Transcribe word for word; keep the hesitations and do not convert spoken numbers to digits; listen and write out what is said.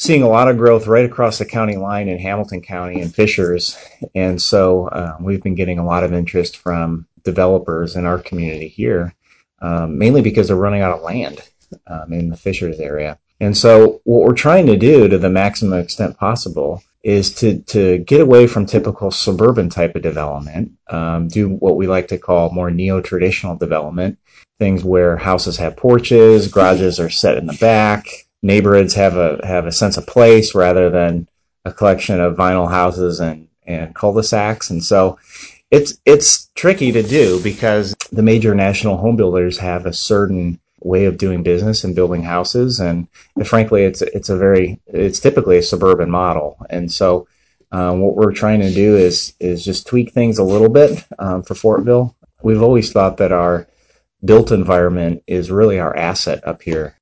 seeing a lot of growth right across the county line in Hamilton County and Fishers. And so uh, we've been getting a lot of interest from developers in our community here, um, mainly because they're running out of land um, in the Fishers area. And so what we're trying to do to the maximum extent possible is to, to get away from typical suburban type of development, um, do what we like to call more neo-traditional development, things where houses have porches, garages are set in the back, neighborhoods have a have a sense of place rather than a collection of vinyl houses and, and cul-de-sacs. And so it's it's tricky to do because the major national home builders have a certain way of doing business and building houses, and, and frankly, it's it's a very it's typically a suburban model. And so, um, what we're trying to do is is just tweak things a little bit um, for Fortville. We've always thought that our built environment is really our asset up here